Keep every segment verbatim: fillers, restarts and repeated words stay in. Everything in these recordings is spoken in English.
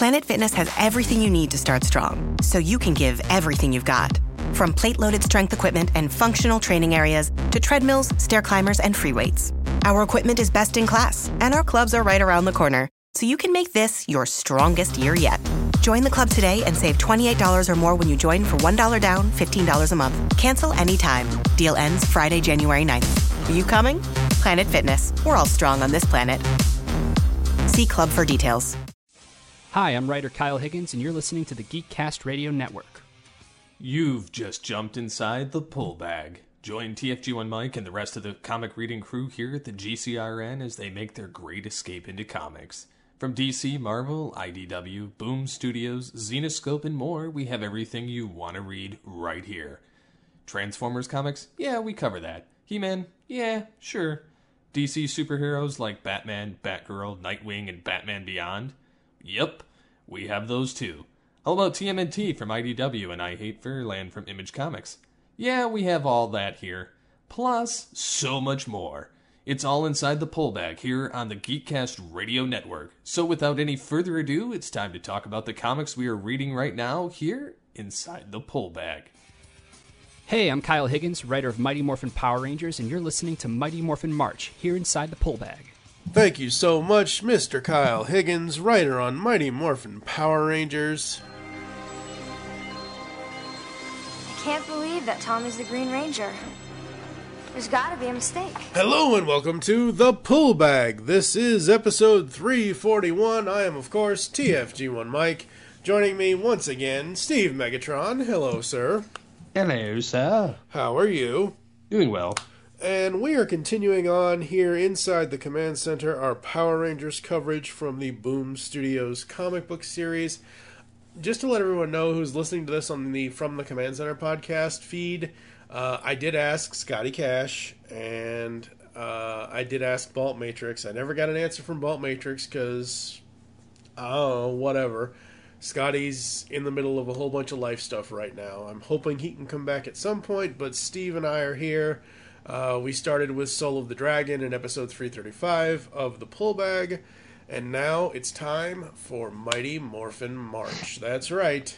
Planet Fitness has everything you need to start strong, so you can give everything you've got. From plate-loaded strength equipment and functional training areas to treadmills, stair climbers, and free weights. Our equipment is best in class, and our clubs are right around the corner, so you can make this your strongest year yet. Join the club today and save twenty-eight dollars or more when you join for one dollar down, fifteen dollars a month. Cancel anytime. Deal ends Friday, January ninth. Are you coming? Planet Fitness. We're all strong on this planet. See club for details. Hi, I'm writer Kyle Higgins, and you're listening to the Geekcast Radio Network. You've just jumped inside the pull bag. Join T F G one Mike and the rest of the comic reading crew here at the G C R N as they make their great escape into comics. From D C, Marvel, I D W, Boom Studios, Zenoscope, and more, we have everything you want to read right here. Transformers comics? Yeah, we cover that. He-Man? Yeah, sure. D C superheroes like Batman, Batgirl, Nightwing, and Batman Beyond? Yep, we have those too. How about T M N T from I D W and I Hate Fairyland from Image Comics? Yeah, we have all that here. Plus, so much more. It's all inside the pull bag here on the Geekcast Radio Network. So without any further ado, it's time to talk about the comics we are reading right now here inside the pull bag. Hey, I'm Kyle Higgins, writer of Mighty Morphin Power Rangers, and you're listening to Mighty Morphin March here inside the pull bag. Thank you so much, Mister Kyle Higgins, writer on Mighty Morphin Power Rangers. I can't believe that Tommy's the Green Ranger. There's gotta be a mistake. Hello and welcome to The Pull Bag. This is episode three forty-one. I am, of course, T F G one Mike. Joining me once again, Steve Megatron. Hello, sir. Hello, sir. How are you? Doing well. And we are continuing on here inside the Command Center, our Power Rangers coverage from the Boom Studios comic book series. Just to let everyone know who's listening to this on the From the Command Center podcast feed, uh, I did ask Scotty Cash, and uh, I did ask Balt Matrix. I never got an answer from Balt Matrix because, I don't know, whatever. Scotty's in the middle of a whole bunch of life stuff right now. I'm hoping he can come back at some point, but Steve and I are here. Uh, we started with Soul of the Dragon in episode three thirty-five of The Pull Bag, and now it's time for Mighty Morphin March. That's right.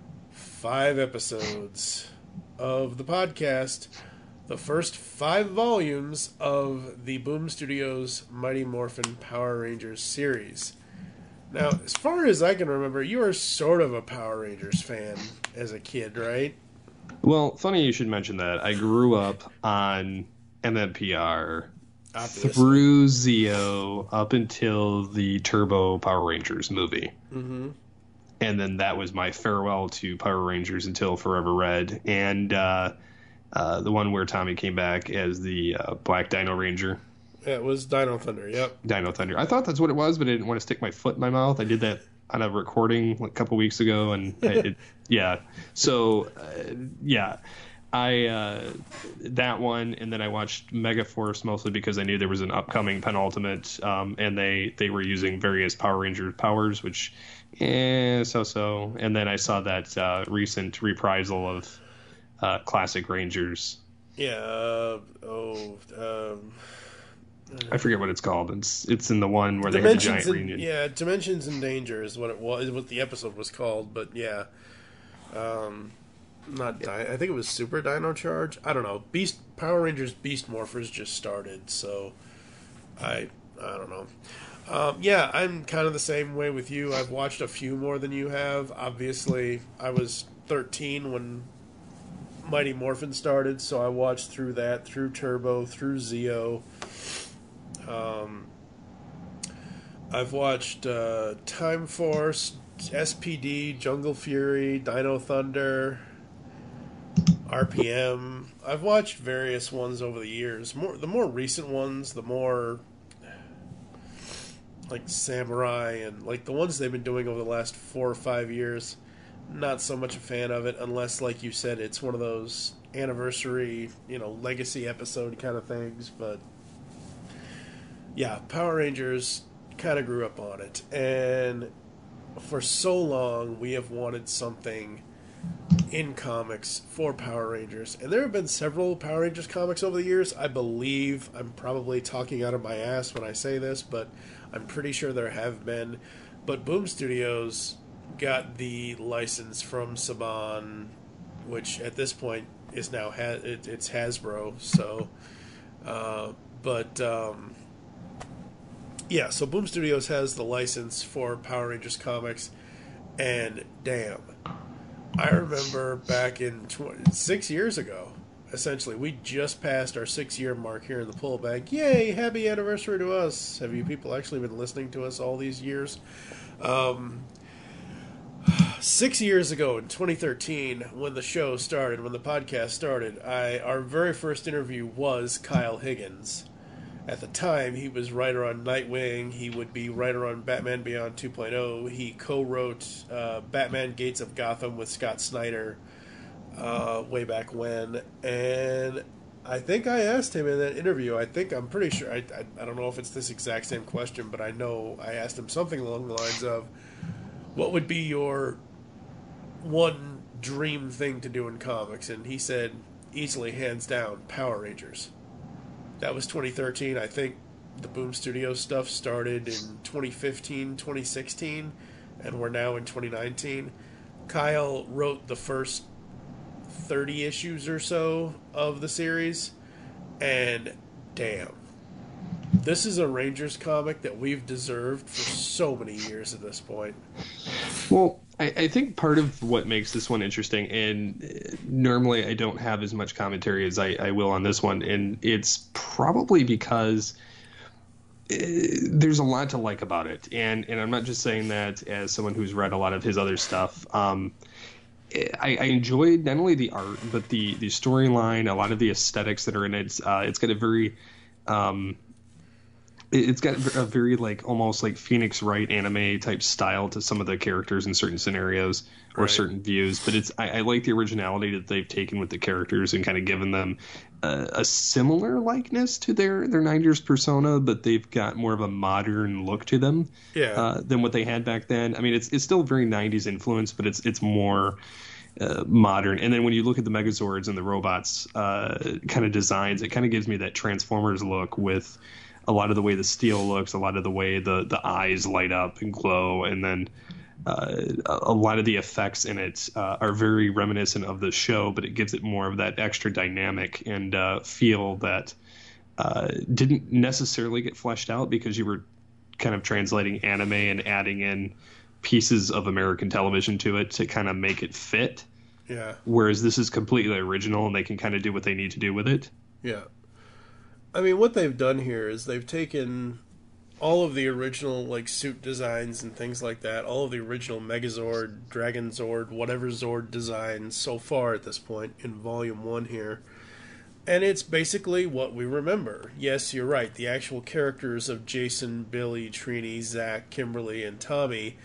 Five episodes of the podcast. The first five volumes of the Boom Studios Mighty Morphin Power Rangers series. Now, as far as I can remember, you were sort of a Power Rangers fan as a kid, right? Well, funny you should mention that. I grew up on M M P R Obviously. Through Zeo up until the Turbo Power Rangers movie. Mm-hmm. And then that was my farewell to Power Rangers until Forever Red. And uh, uh, the one where Tommy came back as the uh, Black Dino Ranger. Yeah, it was Dino Thunder, yep. Dino Thunder. I thought that's what it was, but I didn't want to stick my foot in my mouth. I did that on a recording like a couple weeks ago, and I, it, yeah. So, uh, yeah, I uh, that one, and then I watched Megaforce mostly because I knew there was an upcoming penultimate, um, and they, they were using various Power Ranger powers, which, eh, so-so. And then I saw that uh, recent reprisal of uh, Classic Rangers. Yeah, uh, oh... Um... I forget what it's called. It's it's in the one where Dimensions they had the giant in, reunion. Yeah, Dimensions in Danger is what it was, what the episode was called. But yeah, um, not Di- I think it was Super Dino Charge. I don't know. Beast Power Rangers Beast Morphers just started, so I I don't know. Um, yeah, I'm kind of the same way with you. I've watched a few more than you have. Obviously, I was thirteen when Mighty Morphin started, so I watched through that, through Turbo, through Zeo. Um, I've watched uh, Time Force, S P D, Jungle Fury, Dino Thunder, R P M. I've watched various ones over the years. More the more recent ones, the more like Samurai and like the ones they've been doing over the last four or five years. Not so much a fan of it, unless, like you said, it's one of those anniversary, you know, legacy episode kind of things. But yeah, Power Rangers kind of grew up on it. And for so long, we have wanted something in comics for Power Rangers. And there have been several Power Rangers comics over the years. I believe, I'm probably talking out of my ass when I say this, but I'm pretty sure there have been. But Boom Studios got the license from Saban, which at this point is now ha- it, it's Hasbro. So, uh, but um, yeah, so Boom Studios has the license for Power Rangers comics, and damn, I remember back in tw- six years ago. Essentially, we just passed our six-year mark here in the pull bag. Yay! Happy anniversary to us. Have you people actually been listening to us all these years? Um, six years ago, in twenty thirteen, when the show started, when the podcast started, I our very first interview was Kyle Higgins. At the time, he was writer on Nightwing. He would be writer on Batman Beyond two point oh. He co-wrote uh, Batman Gates of Gotham with Scott Snyder. Uh, way back when, and I think I asked him in that interview, I think I'm pretty sure, I, I, I don't know if it's this exact same question, but I know I asked him something along the lines of, what would be your one dream thing to do in comics? And he said, easily, hands down, Power Rangers. That was twenty thirteen. I think the Boom Studios stuff started in twenty fifteen, twenty sixteen, and we're now in twenty nineteen. Kyle wrote the first thirty issues or so of the series, and damn, this is a Rangers comic that we've deserved for so many years at this point. Well, I, I think part of what makes this one interesting, and normally I don't have as much commentary as I, I will on this one, and it's probably because uh, there's a lot to like about it, and and I'm not just saying that as someone who's read a lot of his other stuff. Um, I, I enjoyed not only the art, but the, the storyline, a lot of the aesthetics that are in it. Uh, it's got a very, um, it, it's got a very like almost like Phoenix Wright anime type style to some of the characters in certain scenarios or right. certain views. But it's I, I like the originality that they've taken with the characters and kind of given them a, a similar likeness to their their nineties persona, but they've got more of a modern look to them yeah. uh, than what they had back then. I mean, it's it's still very nineties influence, but it's it's more uh, modern. And then when you look at the Megazords and the robots uh, kind of designs, it kind of gives me that Transformers look with a lot of the way the steel looks, a lot of the way the, the eyes light up and glow, and then uh, a lot of the effects in it uh, are very reminiscent of the show, but it gives it more of that extra dynamic and uh, feel that uh, didn't necessarily get fleshed out because you were kind of translating anime and adding in pieces of American television to it to kind of make it fit. Yeah. Whereas this is completely original and they can kind of do what they need to do with it. Yeah. I mean, what they've done here is they've taken all of the original like suit designs and things like that, all of the original Megazord, Dragon Zord, whatever Zord designs so far at this point in Volume one here. And it's basically what we remember. Yes, you're right. The actual characters of Jason, Billy, Trini, Zach, Kimberly, and Tommy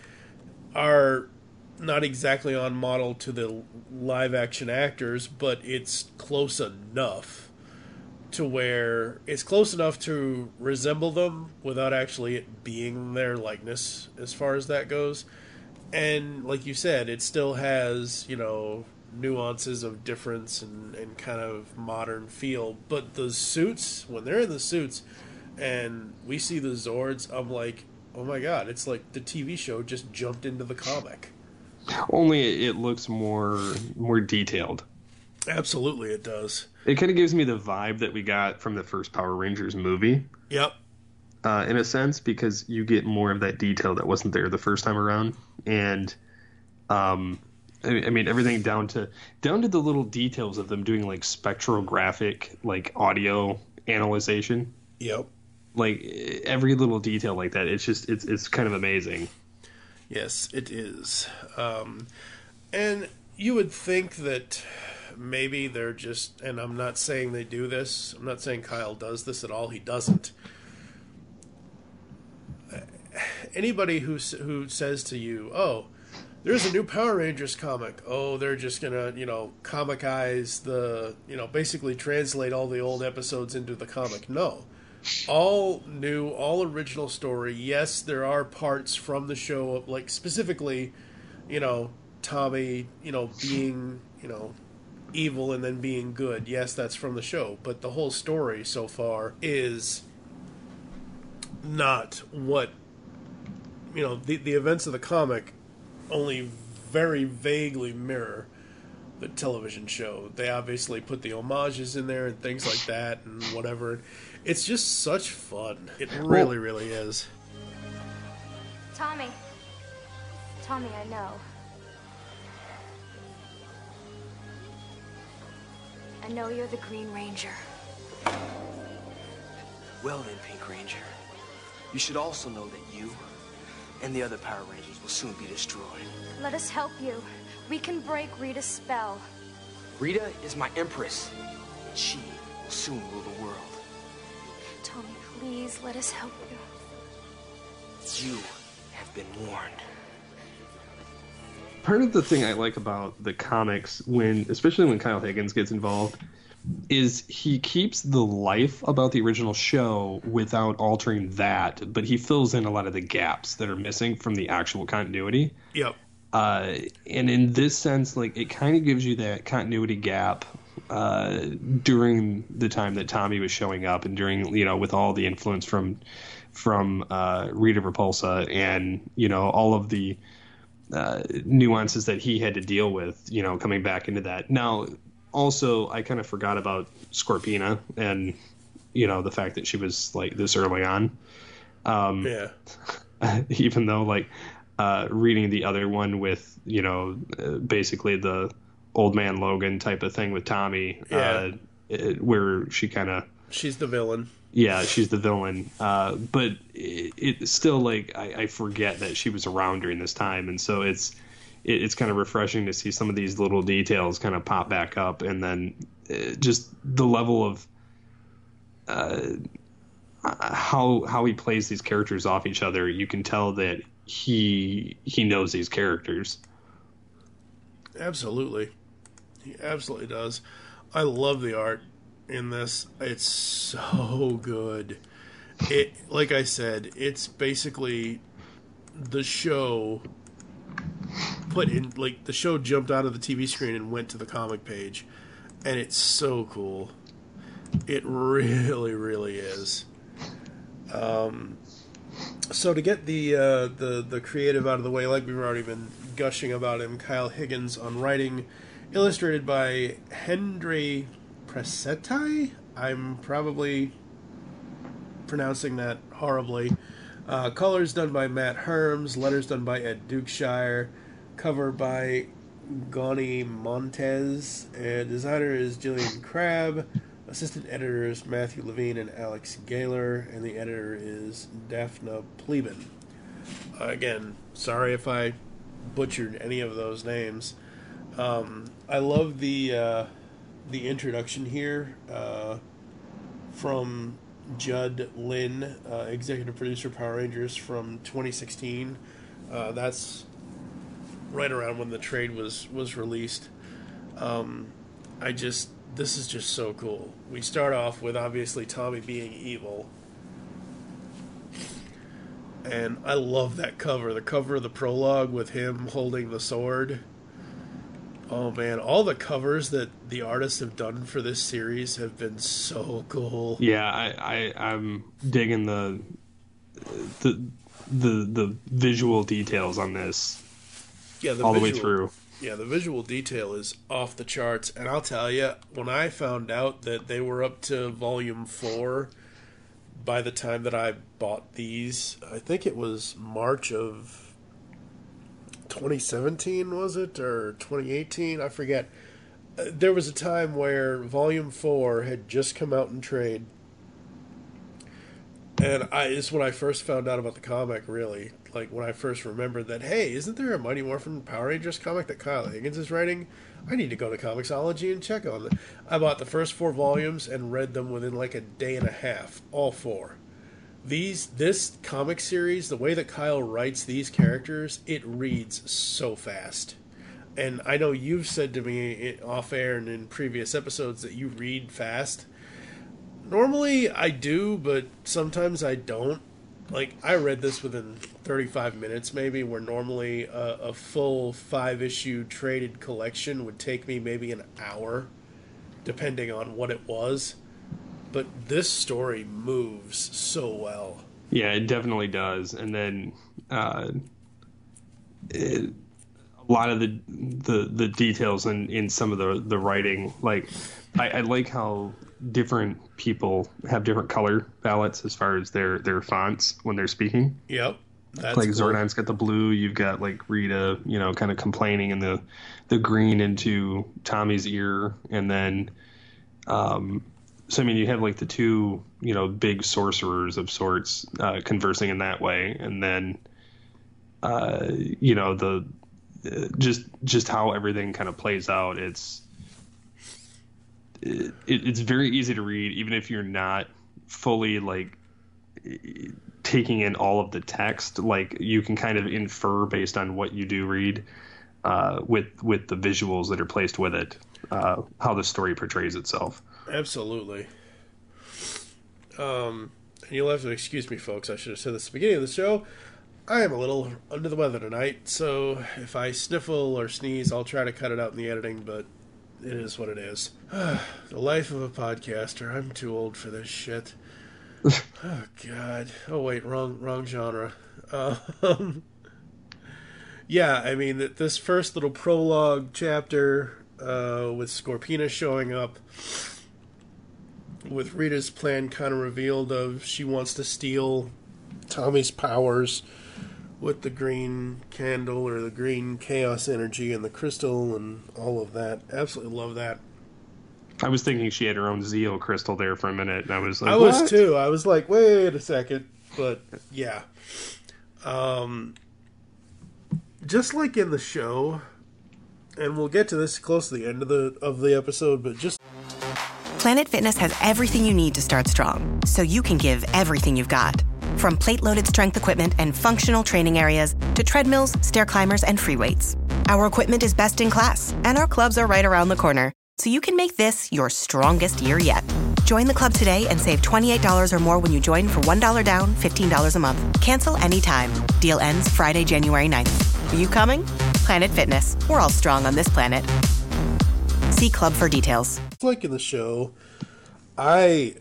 are not exactly on model to the live-action actors, but it's close enough to where it's close enough to resemble them without actually it being their likeness as far as that goes. And like you said, it still has, you know, nuances of difference and, and kind of modern feel. But the suits, when they're in the suits and we see the Zords, I'm like, oh my god, it's like the T V show just jumped into the comic. Only it looks more more detailed. Absolutely, it does. It kind of gives me the vibe that we got from the first Power Rangers movie. Yep. Uh, in a sense, because you get more of that detail that wasn't there the first time around, and um, I, I mean everything down to down to the little details of them doing like spectrographic like audio analyzation. Yep. Like every little detail like that, it's just it's it's kind of amazing. Yes, it is. Um, and you would think that maybe they're just, and I'm not saying they do this, I'm not saying Kyle does this at all, he doesn't. Anybody who who says to you, oh, there's a new Power Rangers comic, oh, they're just gonna, you know, comicize the, you know, basically translate all the old episodes into the comic. No. All new, all original story. Yes, there are parts from the show, like specifically, you know, Tommy, you know, being, you know, evil and then being good. Yes, that's from the show. But the whole story so far is not what you know, the, the events of the comic only very vaguely mirror the television show. They obviously put the homages in there and things like that and whatever. It's just such fun. It really, really is. Tommy. Tommy, I know. I know you're the Green Ranger. Well then, Pink Ranger, you should also know that you and the other Power Rangers will soon be destroyed. Let us help you. We can break Rita's spell. Rita is my empress. She will soon rule the world. Tommy, please, let us help you. You have been warned. Part of the thing I like about the comics, when especially when Kyle Higgins gets involved, is he keeps the life about the original show without altering that, but he fills in a lot of the gaps that are missing from the actual continuity. Yep. Uh, and in this sense, like, it kind of gives you that continuity gap uh, during the time that Tommy was showing up, and during, you know, with all the influence from from uh, Rita Repulsa, and, you know, all of the uh, nuances that he had to deal with, you know, coming back into that. Now, also, I kind of forgot about Scorpina and, you know, the fact that she was, like, this early on. Um, yeah. Even though, like, uh, reading the other one with, you know, uh, basically the old man Logan type of thing with Tommy, yeah. uh, it, where she kind of... She's the villain. Yeah, she's the villain. Uh, but it, it's still, like, I, I forget that she was around during this time. And so it's it, it's kind of refreshing to see some of these little details kind of pop back up. And then uh, just the level of uh, how how he plays these characters off each other. You can tell that he he knows these characters. Absolutely. He absolutely does. I love the art in this. It's so good. It, like I said, it's basically the show put in, like, the show jumped out of the T V screen and went to the comic page, and it's so cool. It really, really is. Um, so to get the uh, the the creative out of the way, like we've already been gushing about him, Kyle Higgins on writing, illustrated by Hendry Presetti. I'm probably pronouncing that horribly. Uh, colors done by Matt Herms, letters done by Ed Dukeshire, cover by Goni Montez, and designer is Gillian Crabb, assistant editors Matthew Levine and Alex Gaylor, and the editor is Daphna Pleben. Uh, again, sorry if I butchered any of those names. Um, I love the uh, the introduction here uh, from Judd Lynn, uh, executive producer Power Rangers from twenty sixteen. Uh, that's right around when the trade was was released. Um, I just this is just so cool. We start off with obviously Tommy being evil. And I love that cover. The cover of the prologue with him holding the sword. Oh man, all the covers that the artists have done for this series have been so cool. Yeah, I, I I'm digging the the the the visual details on this. Yeah, the all visual, the way through. Yeah, the visual detail is off the charts. And I'll tell you, when I found out that they were up to volume four, by the time that I bought these, I think it was March of twenty seventeen, was it? Or twenty eighteen? I forget. Uh, there was a time where volume four had just come out in trade. And I, it's when I first found out about the comic, really. Like, when I first remembered that, hey, isn't there a Mighty Morphin Power Rangers comic that Kyle Higgins is writing? I need to go to Comixology and check on it. I bought the first four volumes and read them within like a day and a half, all four. These, this comic series, the way that Kyle writes these characters, it reads so fast. And I know you've said to me off air and in previous episodes that you read fast. Normally I do, but sometimes I don't. Like, I read this within thirty-five minutes maybe, where normally a, a full five-issue traded collection would take me maybe an hour, depending on what it was. But this story moves so well. Yeah, it definitely does. And then uh, it, a lot of the the, the details in, in some of the, the writing, like I, I like how different people have different color palettes as far as their, their fonts when they're speaking. Yep. That's like cool. Zordon's got the blue, you've got like Rita, you know, kind of complaining in the the green into Tommy's ear, and then um so I mean you have like the two, you know, big sorcerers of sorts uh, conversing in that way, and then uh you know the uh, just just how everything kind of plays out. It's it, it's very easy to read, even if you're not fully like taking in all of the text. Like you can kind of infer based on what you do read uh, with with the visuals that are placed with it, uh, how the story portrays itself. Absolutely. Um, and you'll have to excuse me, folks. I should have said this at the beginning of the show. I am a little under the weather tonight, so if I sniffle or sneeze, I'll try to cut it out in the editing, but it is what it is. The life of a podcaster. I'm too old for this shit. Oh God! Oh wait, wrong wrong genre. Um, yeah, I mean that this first little prologue chapter uh, with Scorpina showing up, with Rita's plan kind of revealed of she wants to steal Tommy's powers with the green candle or the green chaos energy and the crystal and all of that. Absolutely love that. I was thinking she had her own Zeo crystal there for a minute, and I was like, I what? was too. I was like, wait a second. But, yeah. Um, just like in the show, and we'll get to this close to the end of the of the episode, but just... Planet Fitness has everything you need to start strong, so you can give everything you've got. From plate-loaded strength equipment and functional training areas to treadmills, stair climbers, and free weights. Our equipment is best in class, and our clubs are right around the corner. So you can make this your strongest year yet. Join the club today and save twenty-eight dollars or more when you join for one dollar down, fifteen dollars a month. Cancel anytime. Deal ends Friday, January ninth. Are you coming? Planet Fitness. We're all strong on this planet. See club for details. Like in the show, I...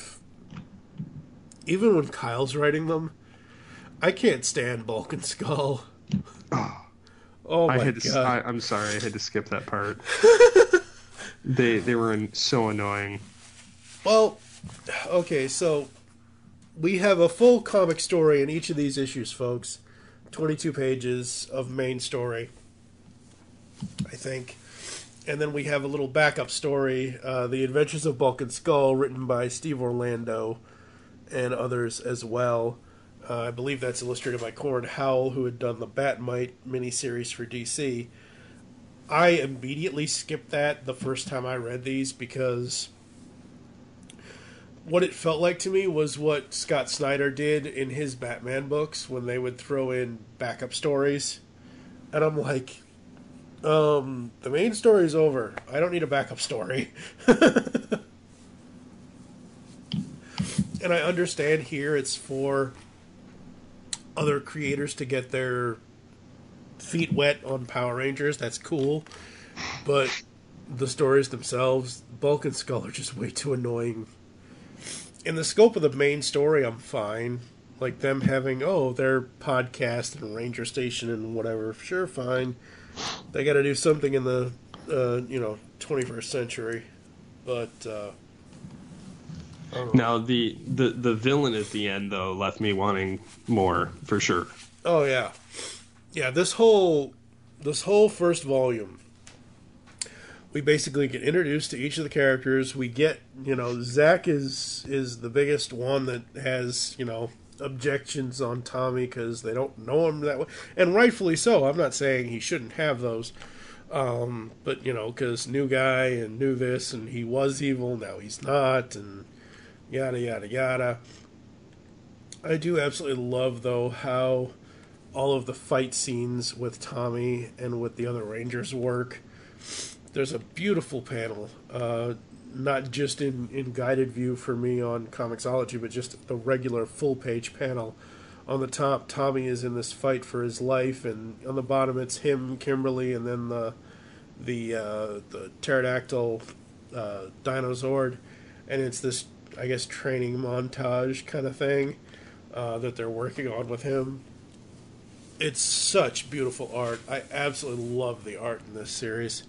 Even when Kyle's writing them, I can't stand Bulk and Skull. Oh my I had to, God. I, I'm sorry, I had to skip that part. They they were in, so annoying. Well, okay, so we have a full comic story in each of these issues, folks. twenty-two pages of main story, I think. And then we have a little backup story, uh, The Adventures of Bulk and Skull, written by Steve Orlando and others as well. Uh, I believe that's illustrated by Corin Howell, who had done the Batmite miniseries for D C. I immediately skipped that the first time I read these because what it felt like to me was what Scott Snyder did in his Batman books when they would throw in backup stories. And I'm like, um, the main story's over. I don't need a backup story. And I understand here it's for other creators to get their feet wet on Power Rangers. That's cool. But the stories themselves, Bulk and Skull, are just way too annoying. In the scope of the main story, I'm fine. Like them having, oh, their podcast and Ranger Station and whatever. Sure, fine. They got to do something in the, uh, you know, twenty-first century. But, uh... Now, the, the, the villain at the end, though, left me wanting more, for sure. Oh, yeah. Yeah, this whole this whole first volume, we basically get introduced to each of the characters. We get, you know, Zach is is the biggest one that has, you know, objections on Tommy because they don't know him that way. And rightfully so. I'm not saying he shouldn't have those. Um, but, you know, because new guy and knew this and he was evil, now he's not, and yada, yada, yada. I do absolutely love, though, how all of the fight scenes with Tommy and with the other Rangers work. There's a beautiful panel, uh, not just in, in guided view for me on Comixology, but just the regular full-page panel. On the top, Tommy is in this fight for his life, and on the bottom it's him, Kimberly, and then the the uh, the pterodactyl uh, Dinozord, and it's this, I guess, training montage kind of thing. uh, that they're working on with him. It's such beautiful art. I absolutely love the art in this series.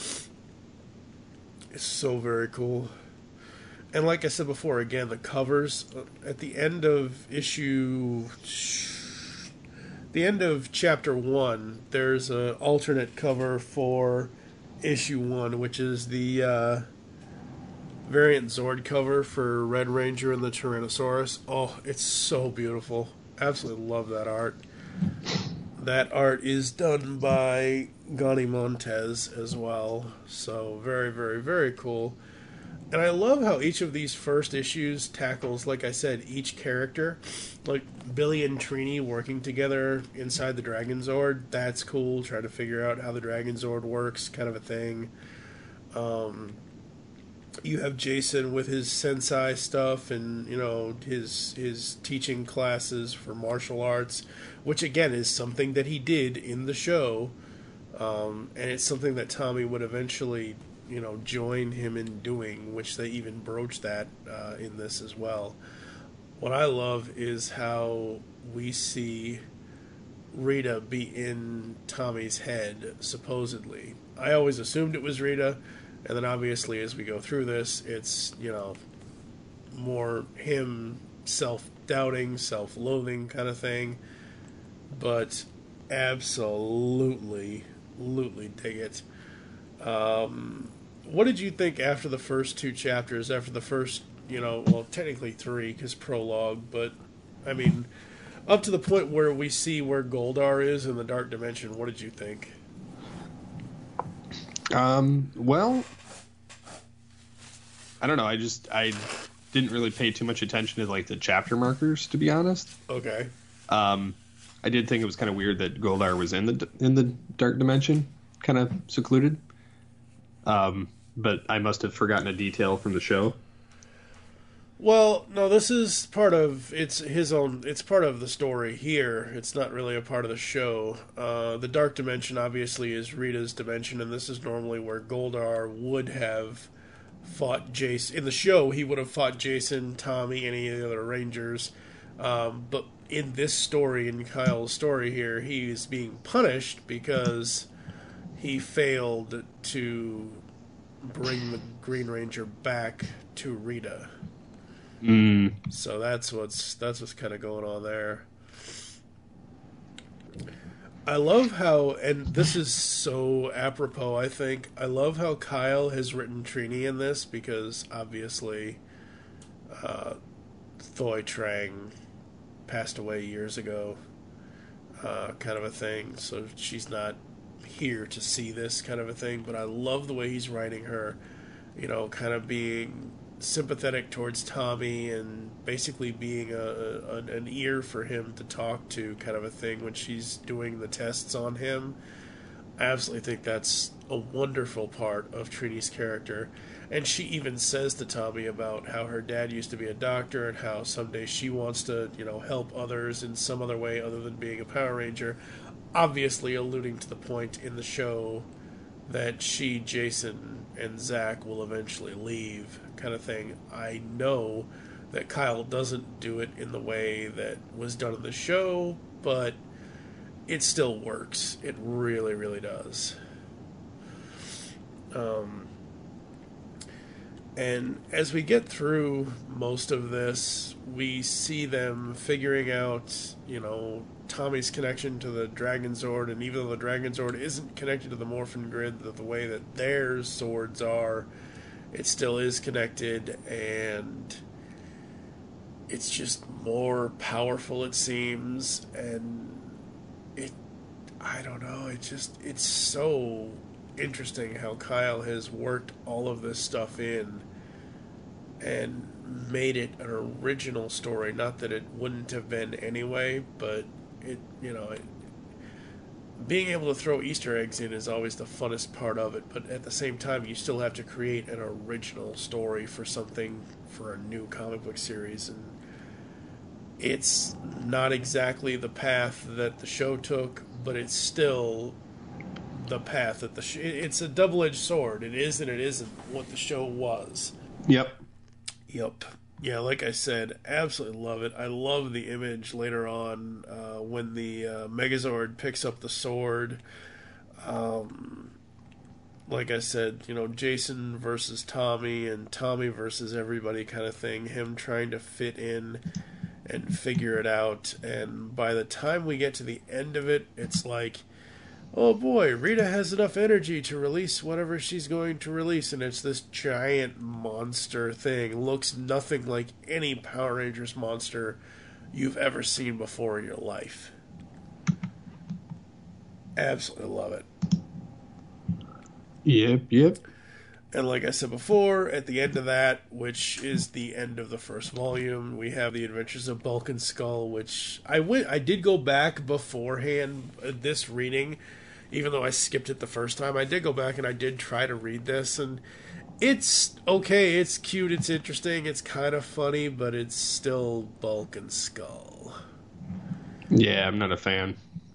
It's so very cool. And like I said before, again, the covers at the end of issue, the end of chapter one, there's an alternate cover for issue one, which is the uh, variant Zord cover for Red Ranger and the Tyrannosaurus. Oh, it's so beautiful. Absolutely love that art. That art is done by Gani Montez as well. So very, very, very cool. And I love how each of these first issues tackles, like I said, each character. Like Billy and Trini working together inside the Dragon Zord. That's cool. Trying to figure out how the Dragon Zord works, kind of a thing. Um, you have Jason with his sensei stuff and, you know, his his teaching classes for martial arts, which again is something that he did in the show. Um, and it's something that Tommy would eventually, you know, join him in doing, which they even broach that uh, in this as well. What I love is how we see Rita be in Tommy's head, supposedly. I always assumed it was Rita, and then obviously as we go through this, it's, you know, more him self-doubting, self-loathing kind of thing. But absolutely, absolutely dig it. Um... What did you think after the first two chapters, after the first, you know, well, technically three, because prologue, but, I mean, up to the point where we see where Goldar is in the Dark Dimension, what did you think? Um, well, I don't know, I just, I didn't really pay too much attention to, like, the chapter markers, to be honest. Okay. Um, I did think it was kind of weird that Goldar was in the, in the Dark Dimension, kind of secluded. Um, but I must have forgotten a detail from the show. Well, no, this is part of, it's his own, it's part of the story here. It's not really a part of the show. Uh, the Dark Dimension obviously is Rita's dimension, and this is normally where Goldar would have fought Jason. In the show, he would have fought Jason, Tommy, any of the other Rangers. Um, but in this story, in Kyle's story here, he's being punished because he failed to bring the Green Ranger back to Rita. Mm. So that's what's that's what's kind of going on there. I love how, and this is so apropos, I think, I love how Kyle has written Trini in this, because obviously uh, Thoy Trang passed away years ago, uh, kind of a thing, so she's not here to see this kind of a thing, but I love the way he's writing her, you know, kind of being sympathetic towards Tommy and basically being a, a an ear for him to talk to, kind of a thing, when she's doing the tests on him. I absolutely think that's a wonderful part of Trini's character. And she even says to Tommy about how her dad used to be a doctor and how someday she wants to, you know, help others in some other way other than being a Power Ranger. Obviously alluding to the point in the show that she, Jason, and Zach will eventually leave, kind of thing. I know that Kyle doesn't do it in the way that was done in the show, but it still works. It really, really does. Um, and as we get through most of this, we see them figuring out, you know, Tommy's connection to the Dragon Zord, and even though the Dragon Zord isn't connected to the Morphin Grid the, the way that their swords are, it still is connected, and it's just more powerful, it seems, and it, I don't know, it just, it's so interesting how Kyle has worked all of this stuff in and made it an original story. Not that it wouldn't have been anyway, but it, you know, it, being able to throw Easter eggs in is always the funnest part of it, but at the same time you still have to create an original story for something, for a new comic book series, and it's not exactly the path that the show took, but it's still the path that the sh- it's a double-edged sword. It is and it isn't what the show was. Yep. Yep. Yeah, like I said, absolutely love it. I love the image later on uh, when the uh, Megazord picks up the sword. Um, like I said, you know, Jason versus Tommy and Tommy versus everybody kind of thing. Him trying to fit in and figure it out. And by the time we get to the end of it, it's like, oh boy, Rita has enough energy to release whatever she's going to release, and it's this giant monster thing. Looks nothing like any Power Rangers monster you've ever seen before in your life. Absolutely love it. Yep, yep. And like I said before, at the end of that, which is the end of the first volume, we have the Adventures of Bulk and Skull, which I went, I did go back beforehand uh, this reading, even though I skipped it the first time. I did go back and I did try to read this, and it's okay, it's cute, it's interesting, it's kind of funny, but it's still Bulk and Skull. Yeah, I'm not a fan.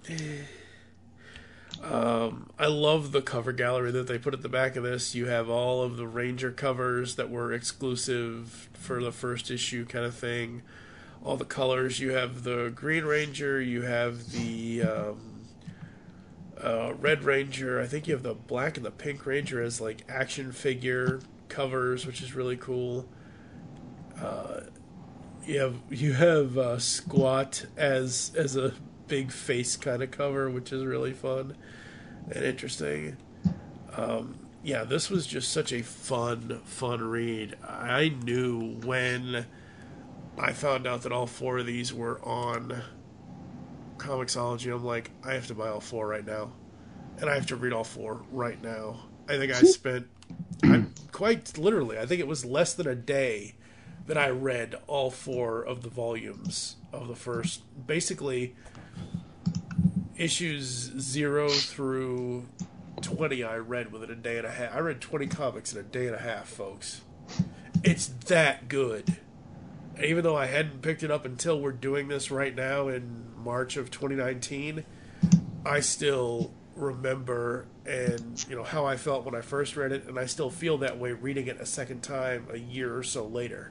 Um, I love the cover gallery that they put at the back of this. You have all of the Ranger covers that were exclusive for the first issue kind of thing. All the colors. You have the Green Ranger. You have the um, uh, Red Ranger. I think you have the Black and the Pink Ranger as like action figure covers, which is really cool. Uh, you have you have uh, Squat as as a big face kind of cover, which is really fun and interesting. Um, yeah, this was just such a fun, fun read. I knew when I found out that all four of these were on Comixology, I'm like, I have to buy all four right now. And I have to read all four right now. I think I spent, I, quite literally, I think it was less than a day that I read all four of the volumes of the first, basically, issues zero through twenty I read within a day and a half. I read twenty comics in a day and a half, folks. It's that good. And even though I hadn't picked it up until we're doing this right now in March of twenty nineteen, I still remember and you know how I felt when I first read it, and I still feel that way reading it a second time a year or so later.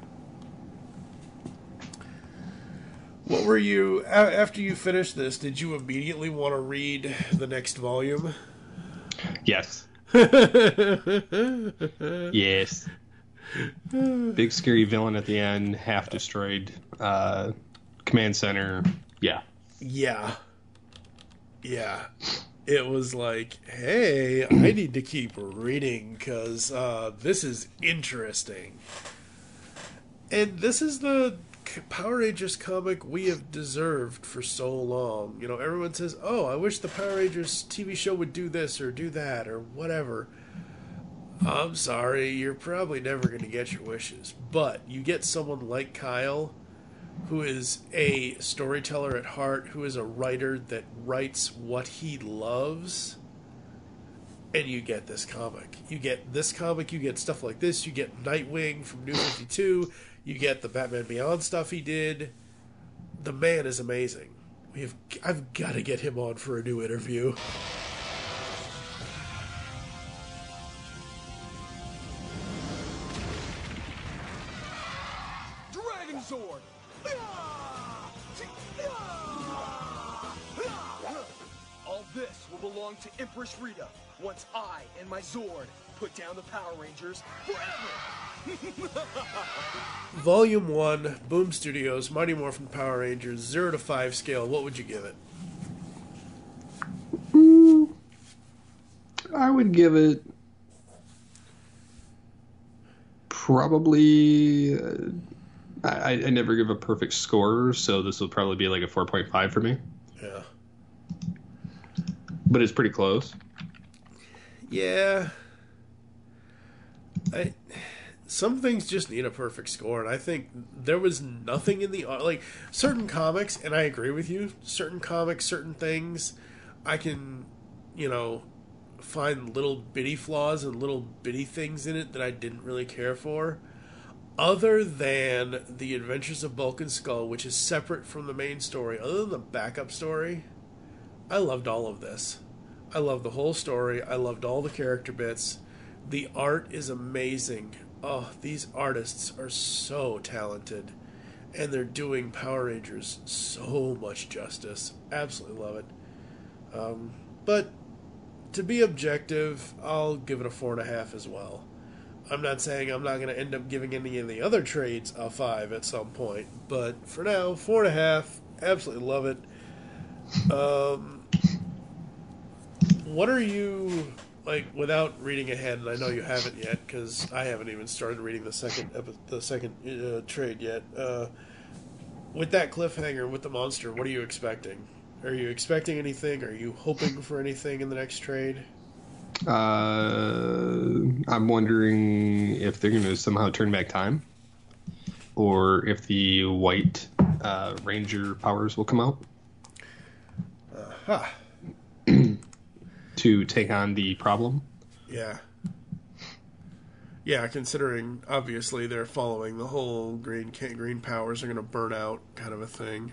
What were you, after you finished this, did you immediately want to read the next volume? Yes. Yes. Big scary villain at the end, half destroyed. Uh, command center. Yeah. Yeah. Yeah. It was like, hey, I need to keep reading because uh, this is interesting. And this is the Power Rangers comic we have deserved for so long. You know, everyone says, oh, I wish the Power Rangers T V show would do this or do that or whatever. I'm sorry, you're probably never going to get your wishes. But you get someone like Kyle, who is a storyteller at heart, who is a writer that writes what he loves, and you get this comic. You get this comic, you get stuff like this, you get Nightwing from New fifty-two, you get the Batman Beyond stuff he did. The man is amazing. We have, I've got to get him on for a new interview. Dragon Zord! All this will belong to Empress Rita once I and my Zord put down the Power Rangers forever! Volume one, Boom Studios, Mighty Morphin Power Rangers, zero to five scale. What would you give it? Mm, I would give it probably. Uh, I, I never give a perfect score, so this will probably be like a four point five for me. Yeah. But it's pretty close. Yeah. I. Some things just need a perfect score, and I think there was nothing in the like certain comics, and I agree with you. Certain comics, certain things, I can, you know, find little bitty flaws and little bitty things in it that I didn't really care for. Other than the Adventures of Bulk and Skull, which is separate from the main story, other than the backup story, I loved all of this. I loved the whole story. I loved all the character bits. The art is amazing oh, these artists are so talented, and they're doing Power Rangers so much justice. Absolutely love it. Um, but to be objective, I'll give it a four and a half as well. I'm not saying I'm not going to end up giving any of the other trades a five at some point, but for now, four and a half. Absolutely love it. Um, what are you, like, without reading ahead, and I know you haven't yet because I haven't even started reading the second epi- the second uh, trade yet. Uh, with that cliffhanger with the monster, what are you expecting? Are you expecting anything? Are you hoping for anything in the next trade? Uh, I'm wondering if they're going to somehow turn back time, or if the white uh, Ranger powers will come out uh-huh. to take on the problem. Yeah. Yeah, considering obviously they're following the whole green green powers are going to burn out kind of a thing.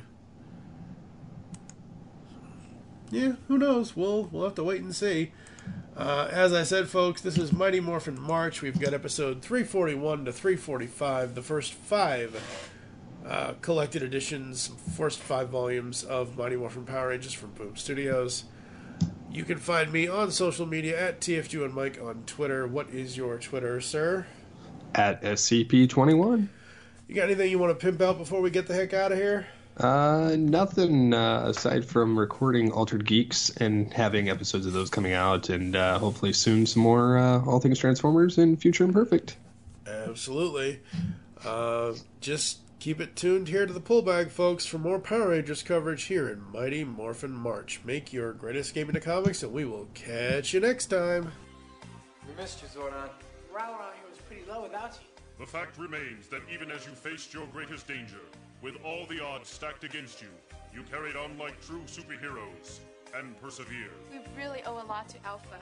Yeah, who knows? We'll we'll have to wait and see. Uh, as I said, folks, this is Mighty Morphin March. We've got episode three forty-one to three forty-five, the first five uh, collected editions, first five volumes of Mighty Morphin Power Rangers from Boom Studios. You can find me on social media at T F G one Mike on Twitter. What is your Twitter, sir? At S C P twenty-one. You got anything you want to pimp out before we get the heck out of here? Uh, nothing uh, aside from recording Altered Geeks and having episodes of those coming out, and uh, hopefully soon some more uh, All Things Transformers and Future Imperfect. Absolutely. Uh, just keep it tuned here to the Pullbag, folks, for more Power Rangers coverage here in Mighty Morphin March. Make your great escape into comics, and we will catch you next time. We missed you, Zordon. Morale around here was pretty low without you. The fact remains that even as you faced your greatest danger, with all the odds stacked against you, you carried on like true superheroes and persevered. We really owe a lot to Alpha.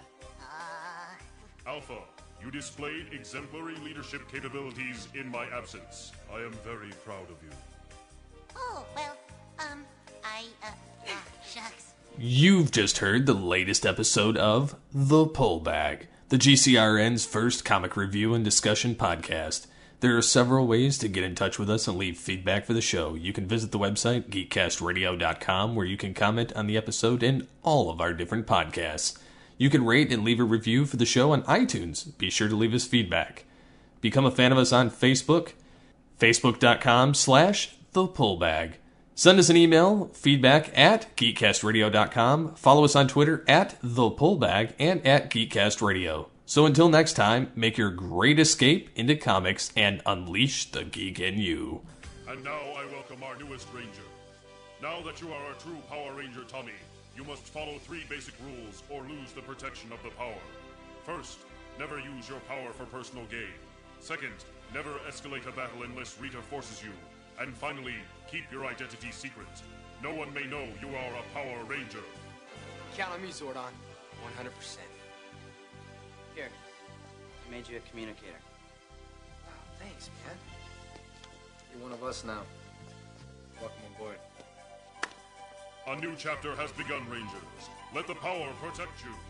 Uh... Alpha, you displayed exemplary leadership capabilities in my absence. I am very proud of you. Oh, well, um, I, uh, uh shucks. You've just heard the latest episode of The Pullbag, the G C R N's first comic review and discussion podcast. There are several ways to get in touch with us and leave feedback for the show. You can visit the website, geek cast radio dot com, where you can comment on the episode and all of our different podcasts. You can rate and leave a review for the show on iTunes. Be sure to leave us feedback. Become a fan of us on Facebook, facebook.com slash the pullbag. Send us an email, feedback at geek cast radio dot com. Follow us on Twitter at the pullbag and at geekcastradio. So until next time, make your great escape into comics and unleash the geek in you. And now I welcome our newest Ranger. Now that you are a true Power Ranger Tommy, you must follow three basic rules or lose the protection of the power. First, never use your power for personal gain. Second, never escalate a battle unless Rita forces you. And finally, keep your identity secret. No one may know you are a Power Ranger. Count on me, Zordon. one hundred percent. Here, I made you a communicator. Wow, thanks, man. You're one of us now. Welcome aboard. A new chapter has begun, Rangers. Let the power protect you.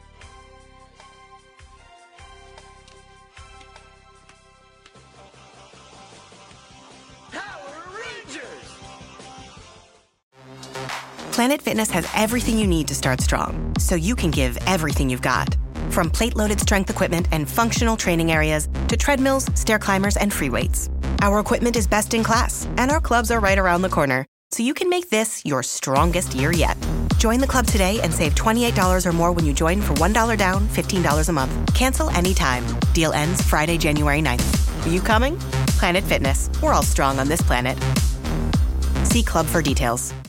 Power Rangers! Planet Fitness has everything you need to start strong, so you can give everything you've got. From plate-loaded strength equipment and functional training areas to treadmills, stair climbers, and free weights. Our equipment is best in class, and our clubs are right around the corner, so you can make this your strongest year yet. Join the club today and save twenty-eight dollars or more when you join for one dollar down, fifteen dollars a month. Cancel anytime. Deal ends Friday, January ninth. Are you coming? Planet Fitness. We're all strong on this planet. See club for details.